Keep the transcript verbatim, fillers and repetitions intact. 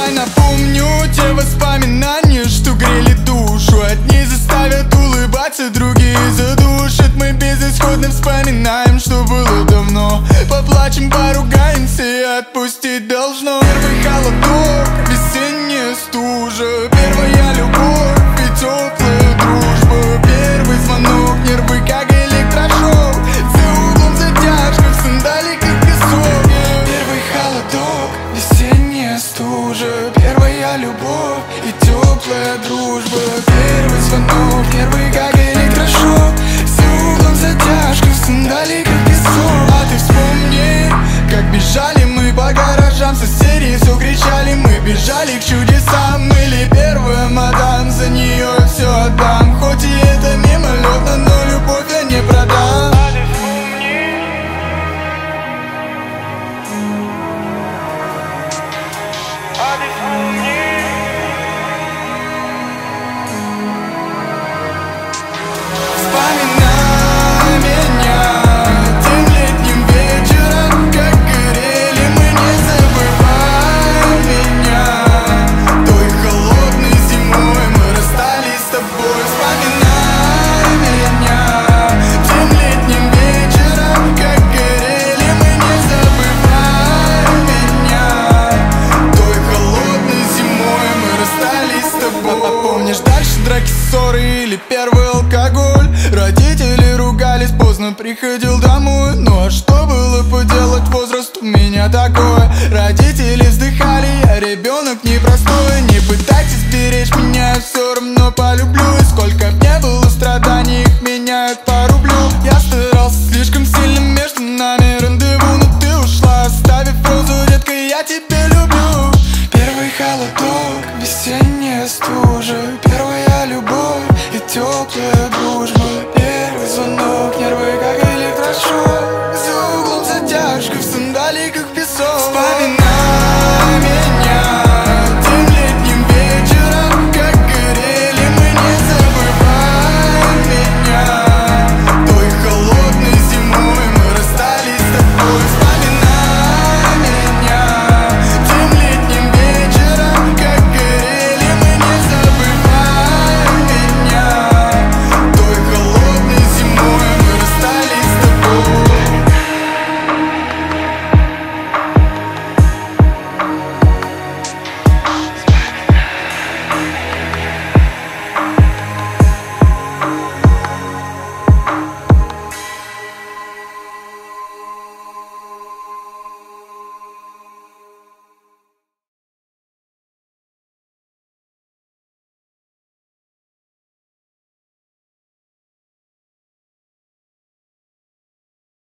Давай напомню те воспоминания, что грели душу. Одни заставят улыбаться, другие задушат. Мы безысходно вспоминаем, что было давно. Поплачем, поругаемся и отпустить должно. Первый холодок, весенняя стужа, первая любовь и теплая дружба. Первый звонок, нервы как электрошок, за углом затяжка, в сандаликах песок. Первый холодок, весенняя стужа, первая любовь и теплая дружба. Первый звонок, нервы как электрошок, за углом затяжка, в сандаликах песок. А ты вспомни, как бежали мы по гаражам, соседи все кричали, мы бежали к чудесам. Или первая мадам, за нее все отдам. Хоть и это мимолетно, но любовь я не продам. А ты вспомни, а ты вспомни. Вспоминай меня тем летним вечером, как горели мы, не забывай меня. Той холодной зимой мы расстались с тобой. Вспоминай меня тем летним вечером, как горели мы, не забывай меня. Той холодной зимой мы расстались с тобой. Помнишь дальше драки, ссоры или первый алкоголь? Родители ругались, поздно приходил домой. Ну а что было поделать, возраст у меня такой. Родители вздыхали, я ребенок непростой. Не пытайтесь беречь меня, все равно полюблю. И сколько б не было страданий, их меняют по рублю. Я старался слишком сильно, между нами рандеву, но ты ушла, оставив розу, детка, я тебя люблю. Первый холодок, весенняя стужа, первая любовь и теплая дружба. Первый звонок, нервы как электрошок,